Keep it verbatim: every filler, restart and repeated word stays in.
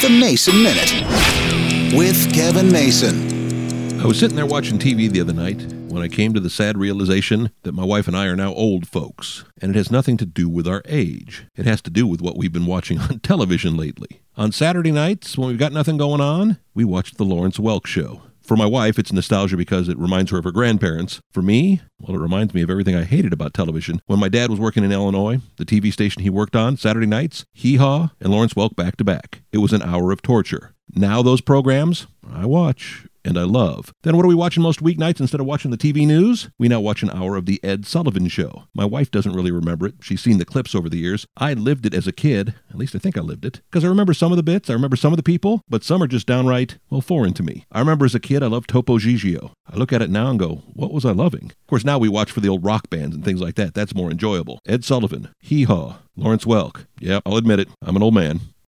The Mason Minute with Kevin Mason. I was sitting there watching T V the other night when I came to the sad realization that my wife and I are now old folks, and it has nothing to do with our age. It has to do with what we've been watching on television lately. On Saturday nights, when we've got nothing going on, we watch The Lawrence Welk Show. For my wife, it's nostalgia because it reminds her of her grandparents. For me, well, it reminds me of everything I hated about television. When my dad was working in Illinois, the T V station he worked on, Saturday nights, Hee Haw and Lawrence Welk back to back. It was an hour of torture. Now those programs, I watch and I love. Then what are we watching most weeknights instead of watching the T V news? We now watch an hour of The Ed Sullivan Show. My wife doesn't really remember it. She's seen the clips over the years. I lived it as a kid. At least I think I lived it. Because I remember some of the bits, I remember some of the people, but some are just downright, well, foreign to me. I remember as a kid, I loved Topo Gigio. I look at it now and go, what was I loving? Of course, now we watch for the old rock bands and things like that. That's more enjoyable. Ed Sullivan, Hee Haw, Lawrence Welk. Yeah, I'll admit it. I'm an old man.